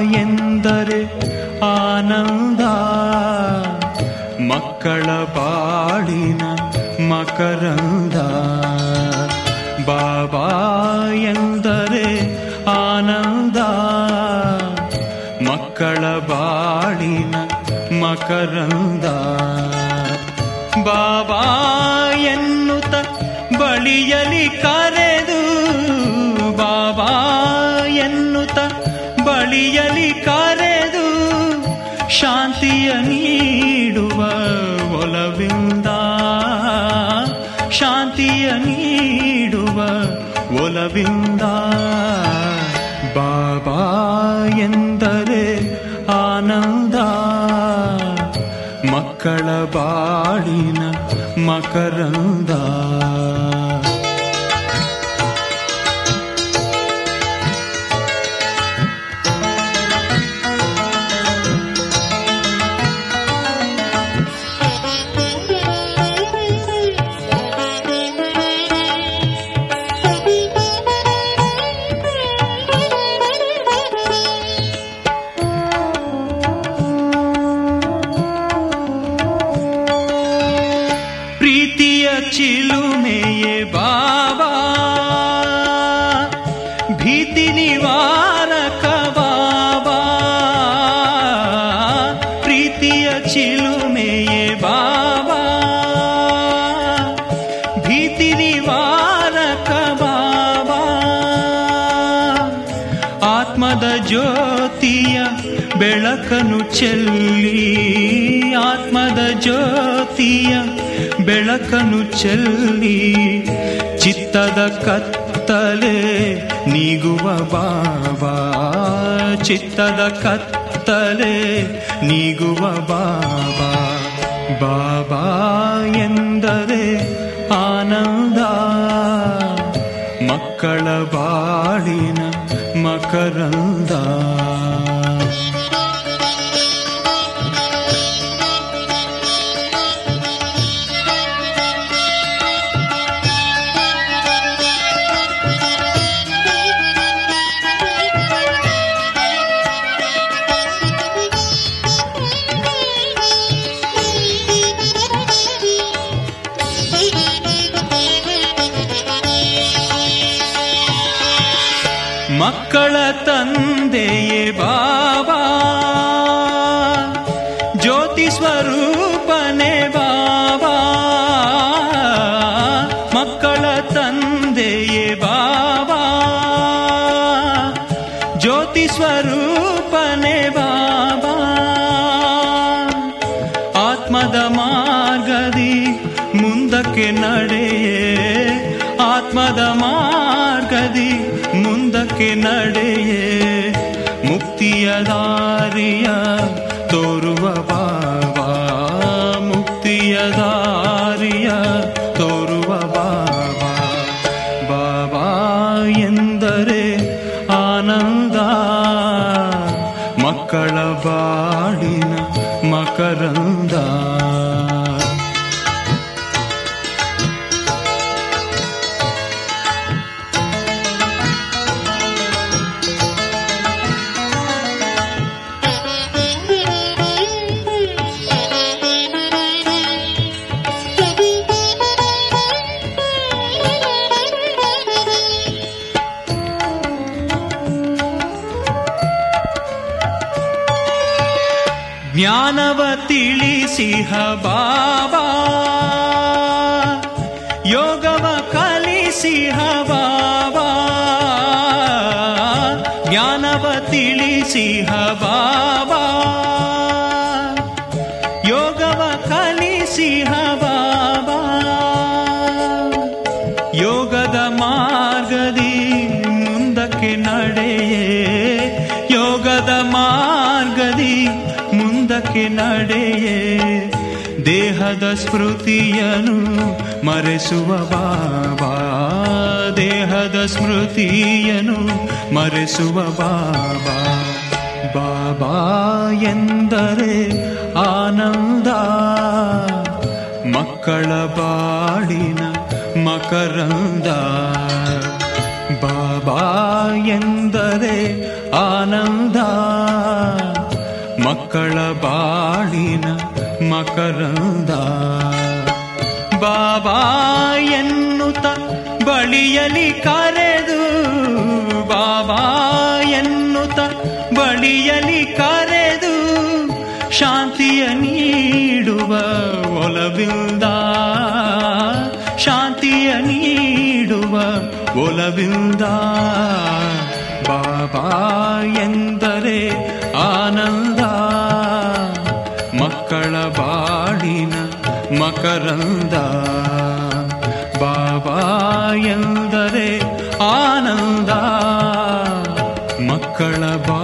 ಎಂದರೆ ಆನಂದ, ಮಕ್ಕಳ ಬಾಳಿನ ಮಕರಂದ. ಬಾಬಾ ಎಂದರೆ ಆನಂದ, ಮಕ್ಕಳ ಬಾಳಿನ ಮಕರಂದ. ಬಾಬಾ ಎನ್ನುತ್ತ ಬಳಿಯಲಿ ಕರೆದು, ಬಾಬಾ ಎನ್ನುತ್ತ ಬಳಿಯಲಿ ಕರೆದು, ಶಾಂತಿಯ ನೀಡುವ ಒಲವಿಂದ, ಶಾಂತಿಯ ನೀಡುವ ಒಲವಿಂದ. ಬಾಬಾ ಎಂದರೆ ಆನಂದ, ಮಕ್ಕಳ ಬಾಳಿನ ಮಕರಂದ. ಚಿಲುಮೆಯೇ ಬಾಬಾ, ಭೀತಿ ನಿವಾರಕ ಬಾಬಾ. ಪ್ರೀತಿಯ ಚಿಲುಮೆಯೇ ಬಾಬಾ, ಭೀತಿ ನಿವಾರಕ ಬಾಬಾ. ಆತ್ಮದ ಜ್ಯೋತಿಯ ಬೆಳಕನ್ನು ಚೆಲ್ಲಿ, ಆತ್ಮದ ಜ್ಯೋತಿಯ ಬೆಳಕನ್ನು ಚೆಲ್ಲಿ, ಚಿತ್ತದ ಕತ್ತಲೆ ನೀಗುವ ಬಾಬಾ, ಚಿತ್ತದ ಕತ್ತಲೆ ನೀಗುವ ಬಾಬಾ. ಬಾಬಾ ಎಂದರೆ ಆನಂದ, ಮಕ್ಕಳ ಬಾಳಿನ ಮಕರಂದ. ಮಕ್ಕಳ ತಂದೆಯೇ ಬಾಬಾ, ಜ್ಯೋತಿ ಸ್ವರೂಪನೇ ಬಾಬಾ. ಮಕ್ಕಳ ತಂದೆಯೇ ಬಾಬಾ, ಜ್ಯೋತಿ ಸ್ವರೂಪನೇ ಬಾಬಾ. ಆತ್ಮದ ಮಾರ್ಗದಿ ಮುಂದಕ್ಕೆ ನಡೆಯೇ, ಆತ್ಮದ ಮಾರ್ಗದಿ ಮುಂದಕ್ಕೆ ನಡೆಯೇ, ಮುಕ್ತಿಯ ದಾರಿಯ ತೋರುವ ಬಾಬಾ, ಮುಕ್ತಿಯ ದಾರಿಯ ತೋರುವ ಬಾಬಾ. ಬಾಬಾ ಎಂದರೆ ಆನಂದ, ಮಕ್ಕಳ ಬಾಳಿನ ಮಕರಂದ. ಜ್ಞಾನವ ತಿಳಿಸಿಹ ಬಾಬಾ, ಯೋಗವ ಕಲಿಸಿಹ ಬಾಬಾ. ಜ್ಞಾನವ ತಿಳಿಸಿಹ ಬಾಬಾ, ಯೋಗವ ಕಲಿಸಿಹ ಬಾಬಾ. ಯೋಗದ ಮಾರ್ಗದಿ ಮುಂದಕ್ಕೆ ನಡೆಯೇ, ಯೋಗದ ಮಾರ್ಗದಿ ಮುಂದಕ್ಕೆ ನಡೆಯೇ, ದೇಹದ ಸ್ಮೃತಿಯನು ಮರೆಸುವ ಬಾಬಾ, ದೇಹದ ಸ್ಮೃತಿಯನು ಮರೆಸುವ ಬಾಬಾ. ಬಾಬಾ ಎಂದರೆ ಆನಂದ, ಮಕ್ಕಳ ಬಾಳಿನ ಮಕರಂದ. ಬಾಬಾ ಎಂದರೆ ಆನಂದ, ಮಕ್ಕಳ ಬಾಳಿನ ಮಕರಂದ. ಬಾಬಾ ಎನ್ನುತ್ತ ಬಳಿಯಲಿ ಕರೆದು, ಬಾಬಾ ಎನ್ನುತ್ತ ಬಳಿಯಲಿ ಕರೆದು ಶಾಂತಿಯ ನೀಡುವ ಒಲವಿಂದ, ಶಾಂತಿಯ ನೀಡುವ ಒಲವಿಂದ. ಬಾಬಾ ಎಂದರೆ ಆನಂದ, ಮಕ್ಕಳ ಬಾಳಿನ ಮಕರಂದ. ಬಾಬಾ ಎಂದರೆ ಆನಂದ, ಮಕ್ಕಳ